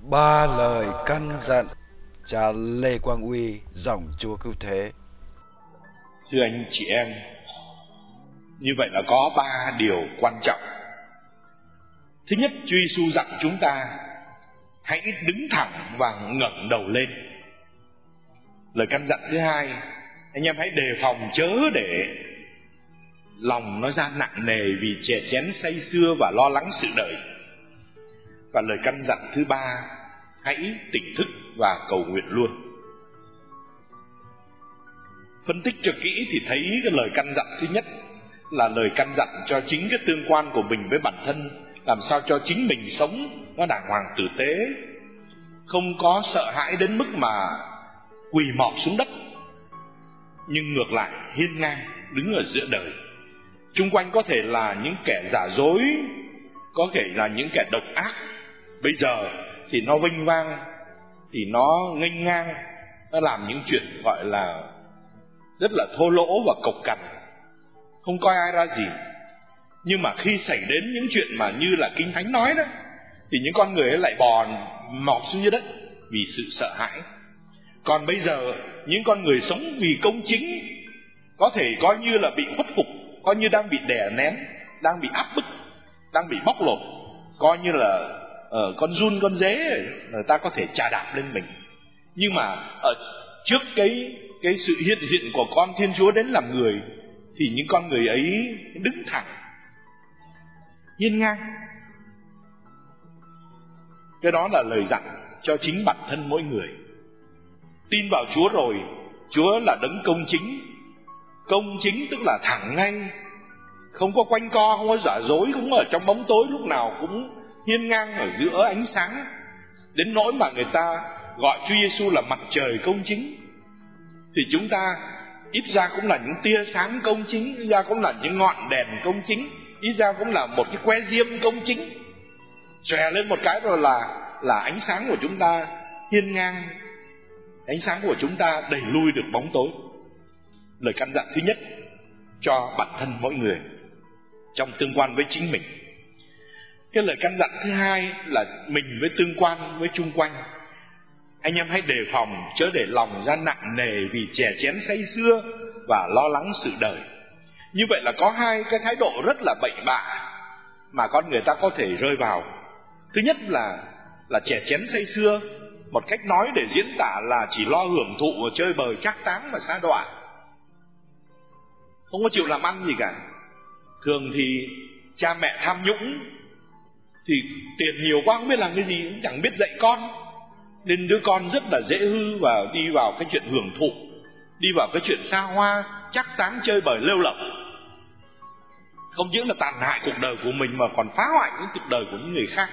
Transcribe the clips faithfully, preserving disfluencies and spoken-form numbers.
Ba lời căn dặn cha Lê Quang Uy, dòng Chúa Cứu Thế. Thưa anh chị em, như vậy là có ba điều quan trọng. Thứ nhất, Chúa Giêsu dặn chúng ta hãy đứng thẳng và ngẩng đầu lên. Lời căn dặn thứ hai, anh em hãy đề phòng chớ để lòng nó ra nặng nề vì chè chén say sưa và lo lắng sự đời. Và lời căn dặn thứ ba, hãy tỉnh thức và cầu nguyện luôn. Phân tích cho kỹ thì thấy cái lời căn dặn thứ nhất là lời căn dặn cho chính cái tương quan của mình với bản thân, làm sao cho chính mình sống nó đàng hoàng tử tế, không có sợ hãi đến mức mà quỳ mọp xuống đất, nhưng ngược lại hiên ngang đứng ở giữa đời. Chung quanh có thể là những kẻ giả dối, có thể là những kẻ độc ác, bây giờ thì nó vênh vang, thì nó nghênh ngang, nó làm những chuyện gọi là rất là thô lỗ và cộc cằn, không coi ai ra gì. Nhưng mà khi xảy đến những chuyện mà như là Kinh Thánh nói đó, thì những con người ấy lại bò mọp xuống dưới đất vì sự sợ hãi. Còn bây giờ những con người sống vì công chính có thể coi như là bị khuất phục, coi như đang bị đè nén, đang bị áp bức, đang bị bóc lột, coi như là uh, con giun con dế, người ta có thể chà đạp lên mình. Nhưng mà ở trước cái cái sự hiện diện của con Thiên Chúa đến làm người, thì những con người ấy đứng thẳng, hiên ngang. Cái đó là lời dặn cho chính bản thân mỗi người. Tin vào Chúa rồi, Chúa là đấng công chính. Công chính tức là thẳng ngay, không có quanh co, không có giả dối, không ở trong bóng tối, lúc nào cũng hiên ngang ở giữa ánh sáng. Đến nỗi mà người ta gọi Chúa Giêsu là mặt trời công chính, thì chúng ta ít ra cũng là những tia sáng công chính, ít ra cũng là những ngọn đèn công chính, ít ra cũng là một cái que diêm công chính. Xòe lên một cái rồi là là ánh sáng của chúng ta hiên ngang, ánh sáng của chúng ta đẩy lui được bóng tối. Lời căn dặn thứ nhất cho bản thân mỗi người trong tương quan với chính mình. Cái lời căn dặn thứ hai là mình với tương quan với chung quanh. Anh em hãy đề phòng chớ để lòng ra nặng nề vì chè chén say sưa và lo lắng sự đời. Như vậy là có hai cái thái độ rất là bậy bạ mà con người ta có thể rơi vào. Thứ nhất là là chè chén say sưa, một cách nói để diễn tả là chỉ lo hưởng thụ và chơi bời trác táng và sa đọa, không có chịu làm ăn gì cả. Thường thì cha mẹ tham nhũng thì tiền nhiều quá không biết làm cái gì, cũng chẳng biết dạy con, nên đứa con rất là dễ hư và đi vào cái chuyện hưởng thụ, đi vào cái chuyện xa hoa, trác táng, chơi bời lêu lỏng. Không những là tàn hại cuộc đời của mình mà còn phá hoại những cuộc đời của những người khác.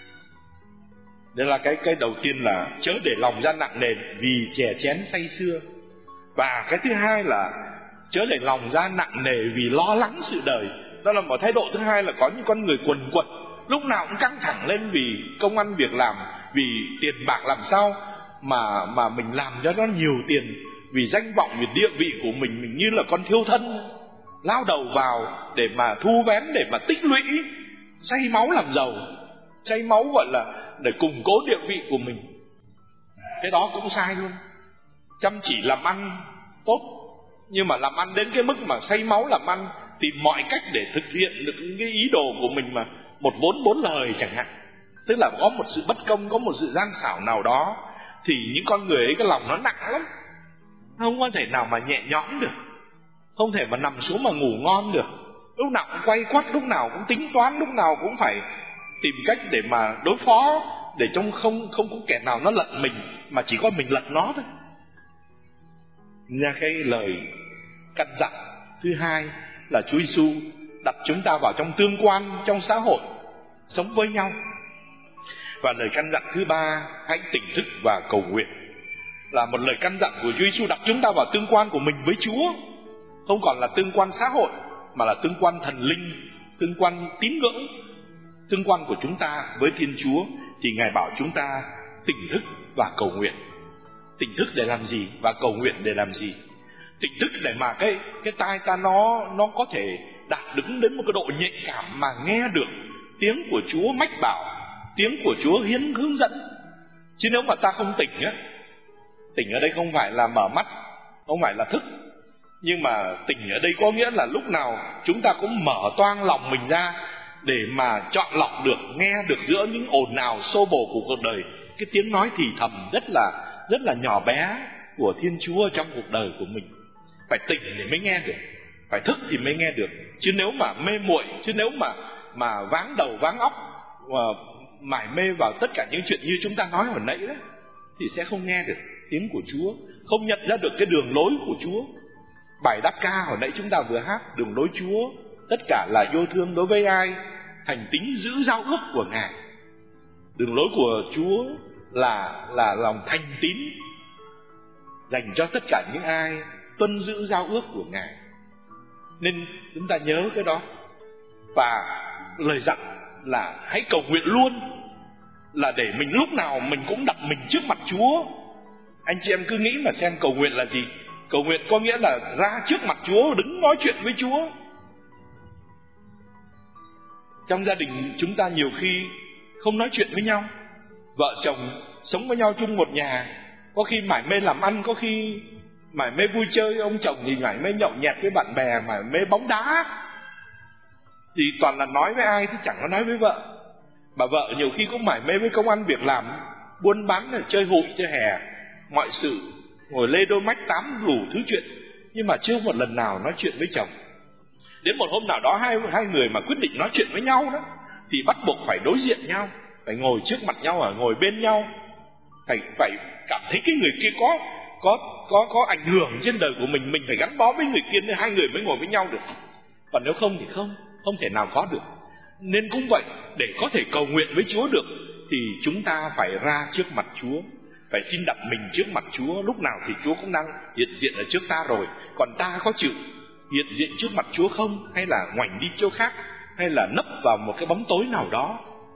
Đây là cái cái đầu tiên là chớ để lòng ra nặng nề vì chè chén say sưa. Và cái thứ hai là chớ để lòng ra nặng nề vì lo lắng sự đời. Đó là một thái độ thứ hai, là có những con người quần quật, lúc nào cũng căng thẳng lên vì công ăn việc làm, vì tiền bạc làm sao mà mà mình làm cho nó nhiều tiền, vì danh vọng, vì địa vị của mình, mình như là con thiêu thân lao đầu vào để mà thu vén, để mà tích lũy, say máu làm giàu, say máu gọi là để củng cố địa vị của mình. Cái đó cũng sai luôn. Chăm chỉ làm ăn tốt, nhưng mà làm ăn đến cái mức mà say máu làm ăn, tìm mọi cách để thực hiện được những cái ý đồ của mình mà một vốn bốn lời chẳng hạn. Tức là có một sự bất công, có một sự gian xảo nào đó, thì những con người ấy cái lòng nó nặng lắm, không có thể nào mà nhẹ nhõm được, không thể mà nằm xuống mà ngủ ngon được. Lúc nào cũng quay quắt, lúc nào cũng tính toán, lúc nào cũng phải tìm cách để mà đối phó, để trong không không có kẻ nào nó lận mình, mà chỉ có mình lận nó thôi. Ra cái lời căn dặn thứ hai là Chúa Giêsu đặt chúng ta vào trong tương quan trong xã hội, sống với nhau. Và lời căn dặn thứ ba, hãy tỉnh thức và cầu nguyện, là một lời căn dặn của Chúa Giêsu đặt chúng ta vào tương quan của mình với Chúa, không còn là tương quan xã hội mà là tương quan thần linh, tương quan tín ngưỡng, tương quan của chúng ta với Thiên Chúa. Thì Ngài bảo chúng ta tỉnh thức và cầu nguyện. Tỉnh thức để làm gì và cầu nguyện để làm gì? Tỉnh thức để mà cái cái tai ta nó nó có thể đạt đứng đến một cái độ nhạy cảm mà nghe được tiếng của Chúa mách bảo, tiếng của Chúa hiến hướng dẫn, Chứ nếu mà ta không tỉnh á, tỉnh ở đây không phải là mở mắt, không phải là thức, nhưng mà tỉnh ở đây có nghĩa là lúc nào chúng ta cũng mở toang lòng mình ra để mà chọn lọc được, nghe được giữa những ồn ào xô bồ của cuộc đời cái tiếng nói thì thầm rất là rất là nhỏ bé của Thiên Chúa trong cuộc đời của mình. Phải tỉnh để mới nghe được, phải thức thì mới nghe được. Chứ nếu mà mê muội, chứ nếu mà mà váng đầu váng óc, mà mải mê vào tất cả những chuyện như chúng ta nói hồi nãy đó, thì sẽ không nghe được tiếng của Chúa, không nhận ra được cái đường lối của Chúa. Bài đáp ca hồi nãy chúng ta vừa hát, đường lối Chúa tất cả là yêu thương đối với ai, thành tín giữ giao ước của Ngài. Đường lối của Chúa là là lòng thành tín dành cho tất cả những ai tuân giữ giao ước của Ngài. Nên chúng ta nhớ cái đó. Và lời dặn là hãy cầu nguyện luôn, là để mình lúc nào mình cũng đặt mình trước mặt Chúa. Anh chị em cứ nghĩ mà xem, cầu nguyện là gì? Cầu nguyện có nghĩa là ra trước mặt Chúa, đứng nói chuyện với Chúa. Trong gia đình chúng ta nhiều khi không nói chuyện với nhau. Vợ chồng sống với nhau chung một nhà, có khi mải mê làm ăn, có khi mải mê vui chơi. Ông chồng thì mải mê nhậu nhẹt với bạn bè, mải mê bóng đá, thì toàn là nói với ai thì chẳng có nói với vợ. Bà vợ nhiều khi cũng mải mê với công ăn việc làm, buôn bán, chơi hụi, chơi hè, mọi sự ngồi lê đôi mách tám đủ thứ chuyện, nhưng mà chưa một lần nào nói chuyện với chồng. Đến một hôm nào đó hai hai người mà quyết định nói chuyện với nhau đó, thì bắt buộc phải đối diện nhau, phải ngồi trước mặt nhau, ở ngồi bên nhau, phải phải cảm thấy cái người kia có có có có ảnh hưởng trên đời của mình, mình phải gắn bó với người kia nên hai người mới ngồi với nhau được. Còn nếu không thì không không thể nào có được. Nên cũng vậy, để có thể cầu nguyện với Chúa được thì chúng ta phải ra trước mặt Chúa, phải xin đặt mình trước mặt Chúa. Lúc nào thì Chúa cũng đang hiện diện ở trước ta rồi, còn ta có chịu hiện diện trước mặt Chúa không, hay là ngoảnh đi chỗ khác, hay là nấp vào một cái bóng tối nào đó.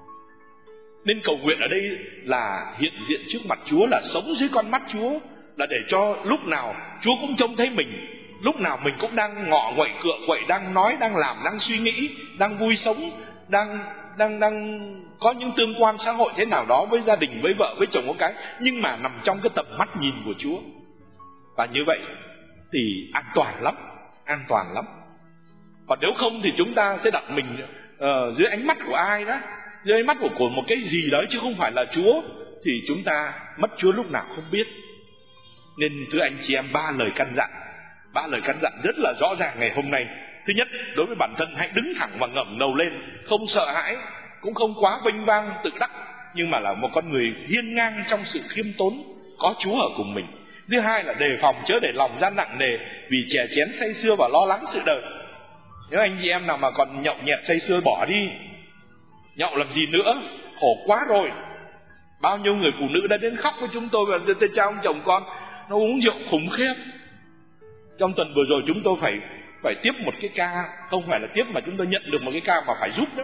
Nên cầu nguyện ở đây là hiện diện trước mặt Chúa, là sống dưới con mắt Chúa, là để cho lúc nào Chúa cũng trông thấy mình, lúc nào mình cũng đang ngọ nguậy cựa quậy, đang nói, đang làm, đang suy nghĩ, đang vui sống, đang đang đang có những tương quan xã hội thế nào đó với gia đình, với vợ, với chồng, con cái, nhưng mà nằm trong cái tầm mắt nhìn của Chúa. Và như vậy thì an toàn lắm, an toàn lắm. Còn nếu không thì chúng ta sẽ đặt mình uh, dưới ánh mắt của ai đó, dưới ánh mắt của, của một cái gì đó chứ không phải là Chúa, thì chúng ta mất Chúa lúc nào không biết. Nên thưa anh chị em, ba lời căn dặn, ba lời căn dặn rất là rõ ràng ngày hôm nay. Thứ nhất, đối với bản thân hãy đứng thẳng và ngẩng đầu lên, không sợ hãi, cũng không quá vênh vang tự đắc, nhưng mà là một con người hiên ngang trong sự khiêm tốn, có Chúa ở cùng mình. Thứ hai là đề phòng chớ để lòng ra nặng nề vì chè chén say sưa và lo lắng sự đời. Nếu anh chị em nào mà còn nhậu nhẹt say sưa bỏ đi, nhậu làm gì nữa, khổ quá rồi. Bao nhiêu người phụ nữ đã đến khóc với chúng tôi và tôi chào ông chồng con nó uống rượu khủng khiếp. Trong tuần vừa rồi chúng tôi phải phải tiếp một cái ca, không phải là tiếp mà chúng tôi nhận được một cái ca mà phải giúp đó.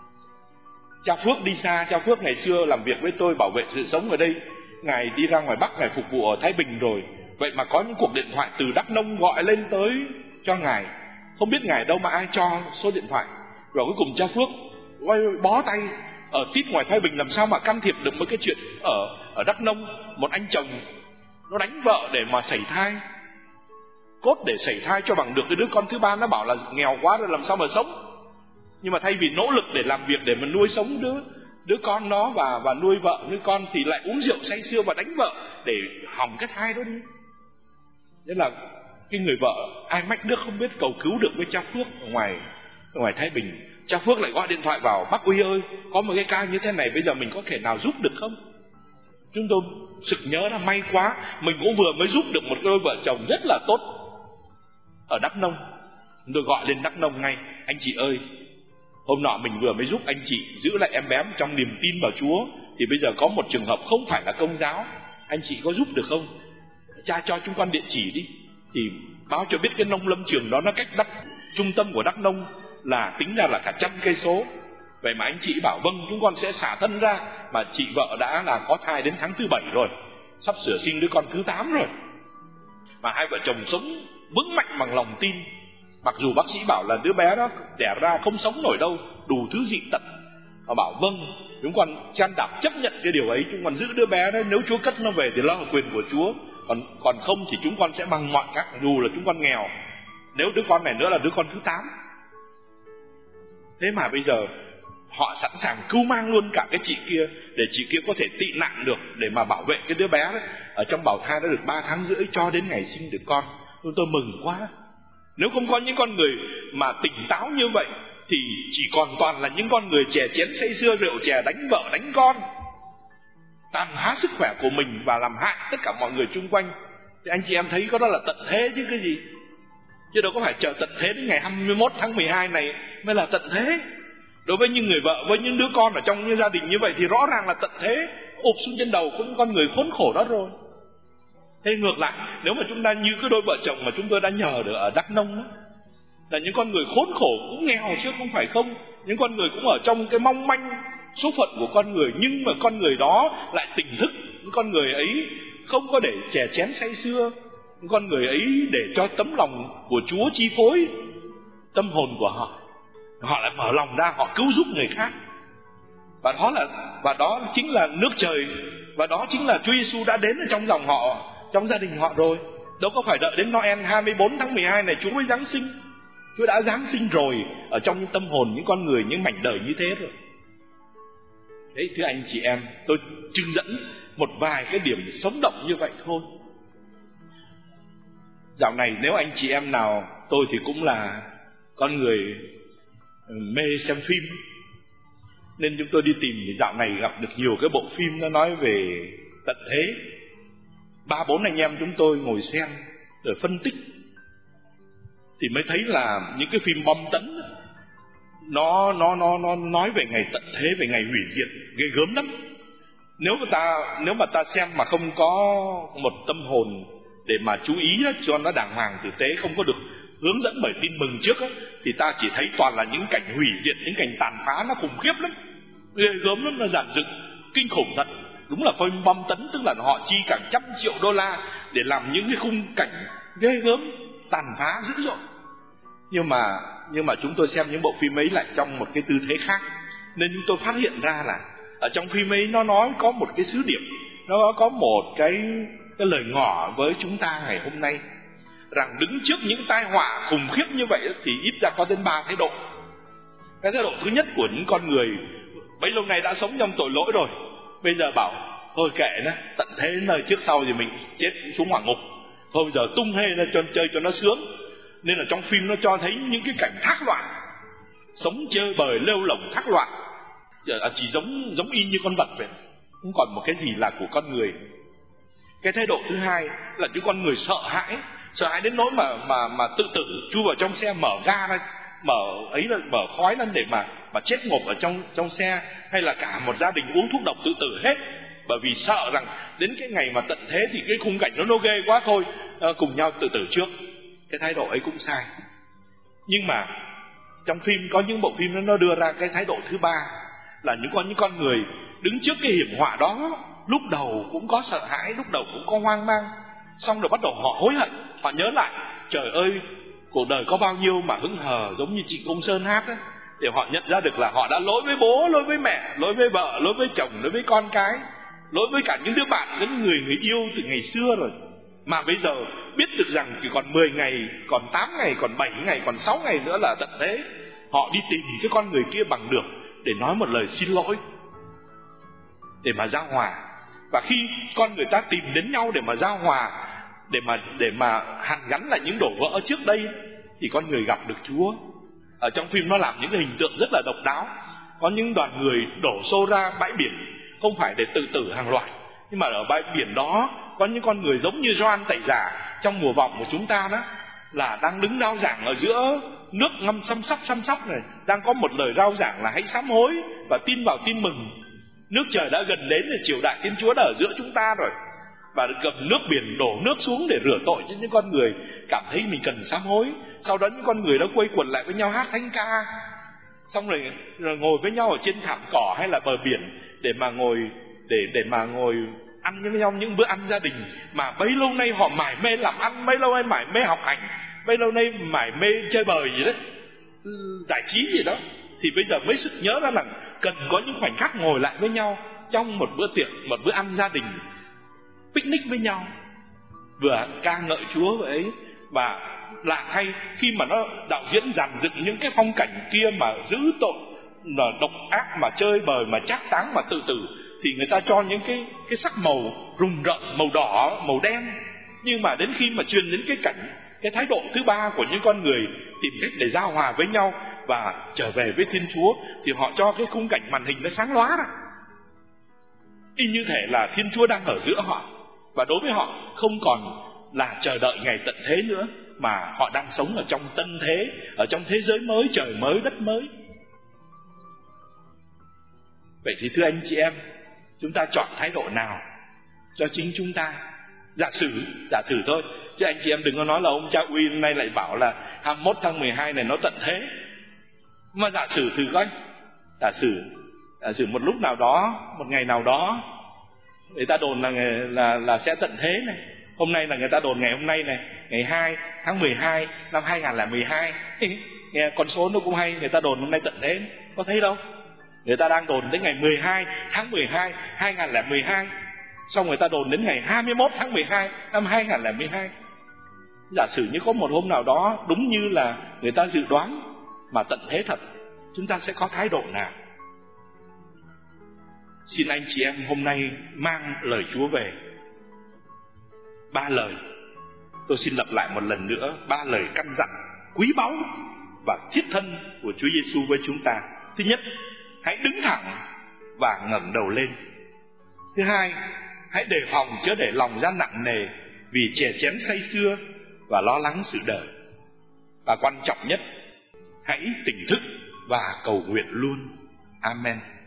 Cha Phước đi xa, cha Phước ngày xưa làm việc với tôi bảo vệ sự sống ở đây, ngài đi ra ngoài Bắc, ngài phục vụ ở Thái Bình rồi. Vậy mà có những cuộc điện thoại từ Đắk Nông gọi lên tới cho ngài, không biết ngài đâu mà ai cho số điện thoại. Rồi cuối cùng cha Phước quay bó tay ở tít ngoài Thái Bình, làm sao mà can thiệp được mấy cái chuyện ở ở Đắk Nông. Một anh chồng nó đánh vợ để mà sảy thai, cốt để sảy thai cho bằng được cái đứa con thứ ba, nó bảo là nghèo quá rồi làm sao mà sống. Nhưng mà thay vì nỗ lực để làm việc để mà nuôi sống đứa đứa con đó và và nuôi vợ nuôi con, thì lại uống rượu say sưa và đánh vợ để hỏng cái thai đó đi. Nên là cái người vợ ai mách nước không biết cầu cứu được với cha Phước ở ngoài ở ngoài Thái Bình. Cha Phước lại gọi điện thoại vào: bác Uy ơi, có một cái ca như thế này, bây giờ mình có thể nào giúp được không? Chúng tôi sực nhớ là may quá, mình cũng vừa mới giúp được một đôi vợ chồng rất là tốt ở Đắk Nông. Tôi gọi lên Đắk Nông ngay: anh chị ơi, hôm nọ mình vừa mới giúp anh chị giữ lại em bé trong niềm tin vào Chúa, thì bây giờ có một trường hợp không phải là công giáo, anh chị có giúp được không? Cha cho chúng con địa chỉ đi. Thì báo cho biết cái nông lâm trường đó nó cách Đắk trung tâm của Đắk Nông là tính ra là cả trăm cây số. Vậy mà anh chị bảo vâng, chúng con sẽ xả thân ra. Mà chị vợ đã là có thai đến tháng thứ bảy rồi, sắp sửa sinh đứa con thứ tám rồi. Mà hai vợ chồng sống vững mạnh bằng lòng tin. Mặc dù bác sĩ bảo là đứa bé đó đẻ ra không sống nổi đâu, đủ thứ dị tật. Họ bảo vâng, Chúng con can đảm chấp nhận cái điều ấy, chúng con giữ đứa bé đấy, nếu Chúa cất nó về thì đó là quyền của Chúa. Còn còn không thì chúng con sẽ bằng mọi cách, dù là chúng con nghèo. Nếu đứa con này nữa là đứa con thứ tám. Thế mà bây giờ họ sẵn sàng cưu mang luôn cả cái chị kia, để chị kia có thể tị nạn được, để mà bảo vệ cái đứa bé đấy. Ở trong bào thai đã được ba tháng rưỡi cho đến ngày sinh được con. Tôi, tôi mừng quá. Nếu không có những con người mà tỉnh táo như vậy thì chỉ còn toàn là những con người chè chén say sưa rượu chè, đánh vợ đánh con, tàn phá sức khỏe của mình và làm hại tất cả mọi người chung quanh. Thì anh chị em thấy có đó là tận thế chứ cái gì. Chứ đâu có phải chờ tận thế đến ngày hai mươi mốt tháng mười hai này mới là tận thế. Đối với những người vợ, với những đứa con ở trong những gia đình như vậy thì rõ ràng là tận thế ụp xuống trên đầu của những con người khốn khổ đó rồi. Thế ngược lại, nếu mà chúng ta như cái đôi vợ chồng mà chúng tôi đã nhờ được ở Đắk Nông đó, là những con người khốn khổ cũng nghèo chứ không phải không. Những con người cũng ở trong cái mong manh số phận của con người, nhưng mà con người đó lại tỉnh thức. Những con người ấy không có để chè chén say sưa. Những con người ấy để cho tấm lòng của Chúa chi phối tâm hồn của họ. Họ lại mở lòng ra, họ cứu giúp người khác. Và đó là và đó chính là nước trời, và đó chính là Chúa Giêsu đã đến ở trong dòng họ, trong gia đình họ rồi. Đâu có phải đợi đến Noel hai mươi bốn tháng mười hai này Chúa mới Giáng sinh. Chúa đã Giáng sinh rồi ở trong những tâm hồn những con người, những mảnh đời như thế rồi. Đấy, thưa anh chị em, tôi trưng dẫn một vài cái điểm sống động như vậy thôi. Dạo này nếu anh chị em nào, tôi thì cũng là con người mê xem phim, nên chúng tôi đi tìm thì dạo này gặp được nhiều cái bộ phim nó nói về tận thế. Ba bốn anh em chúng tôi ngồi xem rồi phân tích thì mới thấy là những cái phim bom tấn nó nó nó nó nói về ngày tận thế, về ngày hủy diệt ghê gớm lắm. Nếu mà ta nếu mà ta xem mà không có một tâm hồn để mà chú ý đó, cho nó đàng hoàng tử tế, không có được hướng dẫn bởi tin mừng trước đó, thì ta chỉ thấy toàn là những cảnh hủy diệt, những cảnh tàn phá, nó khủng khiếp lắm, ghê gớm lắm, nó giản dựng, kinh khủng thật. Đúng là phim bom tấn, tức là họ chi cả trăm triệu đô la để làm những cái khung cảnh ghê gớm, tàn phá dữ dội. Nhưng mà nhưng mà chúng tôi xem những bộ phim ấy lại trong một cái tư thế khác, nên chúng tôi phát hiện ra là ở trong phim ấy nó nói có một cái sứ điệp, nó có một cái cái lời ngỏ với chúng ta ngày hôm nay, rằng đứng trước những tai họa khủng khiếp như vậy thì ít ra có đến ba thái độ. Cái thái độ thứ nhất của những con người bấy lâu nay đã sống trong tội lỗi rồi, bây giờ bảo thôi kệ nó, tận thế nơi trước sau thì mình chết xuống hỏa ngục, thôi bây giờ tung hê ra cho chơi cho nó sướng. Nên là trong phim nó cho thấy những cái cảnh thác loạn, sống chơi bời lêu lổng thác loạn, chỉ giống giống y như con vật vậy, không còn một cái gì là của con người. Cái thái độ thứ hai là những con người sợ hãi, sợ hãi đến nỗi mà mà mà tự tử, chui vào trong xe mở ga ra, mở ấy là mở khói lên để mà mà chết ngộp ở trong trong xe, hay là cả một gia đình uống thuốc độc tự tử hết, bởi vì sợ rằng đến cái ngày mà tận thế thì cái khung cảnh nó nó ghê quá thôi, à, cùng nhau tự tử trước. Cái thái độ ấy cũng sai. Nhưng mà trong phim có những bộ phim nó nó đưa ra cái thái độ thứ ba, là những con những con người đứng trước cái hiểm họa đó, lúc đầu cũng có sợ hãi, lúc đầu cũng có hoang mang, xong rồi bắt đầu họ hối hận, họ nhớ lại, trời ơi, cuộc đời có bao nhiêu mà hững hờ, giống như chị Công Sơn hát ấy, để họ nhận ra được là họ đã lỗi với bố, lỗi với mẹ, lỗi với vợ, lỗi với chồng, lỗi với con cái, lỗi với cả những đứa bạn, những người người yêu từ ngày xưa rồi. Mà bây giờ biết được rằng chỉ còn mười ngày, còn tám ngày, còn bảy ngày, còn sáu ngày nữa là tận thế, họ đi tìm cái con người kia bằng được để nói một lời xin lỗi, để mà giao hòa. Và khi con người ta tìm đến nhau để mà giao hòa, để mà để mà hàn gắn lại những đổ vỡ trước đây, thì con người gặp được Chúa. Ở trong phim nó làm những cái hình tượng rất là độc đáo. Có những đoàn người đổ xô ra bãi biển, không phải để tự tử hàng loạt, nhưng mà ở bãi biển đó có những con người giống như Gioan Tẩy Giả trong mùa vọng của chúng ta đó, là đang đứng rao giảng ở giữa nước ngâm xăm sắp xăm sắp này, đang có một lời rao giảng là hãy sám hối và tin vào tin mừng. Nước trời đã gần đến, để triều đại Thiên Chúa đã ở giữa chúng ta rồi, và cầm nước biển đổ nước xuống để rửa tội cho những con người cảm thấy mình cần sám hối. Sau đó những con người đó quây quần lại với nhau hát thánh ca, xong rồi, rồi ngồi với nhau ở trên thảm cỏ hay là bờ biển để mà ngồi để để mà ngồi ăn với nhau những bữa ăn gia đình mà bấy lâu nay họ mải mê làm ăn, bấy lâu nay mải mê học hành, bấy lâu nay mải mê chơi bời gì đấy, giải trí gì đó, thì bây giờ mới sực nhớ ra rằng cần có những khoảnh khắc ngồi lại với nhau trong một bữa tiệc, một bữa ăn gia đình, picnic với nhau, vừa ca ngợi Chúa vậy. Và lạ thay, khi mà nó đạo diễn dàn dựng những cái phong cảnh kia mà dữ tội, mà độc ác, mà chơi bời, mà trác táng, mà tự tử, thì người ta cho những cái cái sắc màu rùng rợn, màu đỏ, màu đen. Nhưng mà đến khi mà truyền đến cái cảnh, cái thái độ thứ ba của những con người tìm cách để giao hòa với nhau và trở về với Thiên Chúa, thì họ cho cái khung cảnh màn hình nó sáng lóa ra, y như thể là Thiên Chúa đang ở giữa họ. Và đối với họ không còn là chờ đợi ngày tận thế nữa, mà họ đang sống ở trong tân thế, ở trong thế giới mới, trời mới, đất mới. Vậy thì thưa anh chị em, chúng ta chọn thái độ nào cho chính chúng ta? Giả sử, giả sử thôi, chứ anh chị em đừng có nói là ông cha Uy hôm nay lại bảo là hai mươi mốt tháng mười hai này nó tận thế. Mà giả sử thử coi, giả sử, giả sử một lúc nào đó, một ngày nào đó, người ta đồn là là là sẽ tận thế này. Hôm nay là người ta đồn ngày hôm nay này, ngày hai tháng mười hai năm hai nghìn không trăm mười hai. Nghe con số nó cũng hay, người ta đồn hôm nay tận thế, có thấy đâu. Người ta đang đồn đến ngày mười hai tháng mười hai hai nghìn không trăm mười hai, xong người ta đồn đến ngày hai mươi mốt tháng mười hai năm hai nghìn không trăm mười hai. Giả sử như có một hôm nào đó đúng như là người ta dự đoán mà tận thế thật, chúng ta sẽ có thái độ nào? Xin anh chị em hôm nay mang lời Chúa về. Ba lời, tôi xin lặp lại một lần nữa, ba lời căn dặn quý báu và thiết thân của Chúa Giêsu với chúng ta. Thứ nhất, hãy đứng thẳng và ngẩng đầu lên. Thứ hai, hãy đề phòng chớ để lòng ra nặng nề vì chè chén say sưa và lo lắng sự đời. Và quan trọng nhất, hãy tỉnh thức và cầu nguyện luôn. Amen.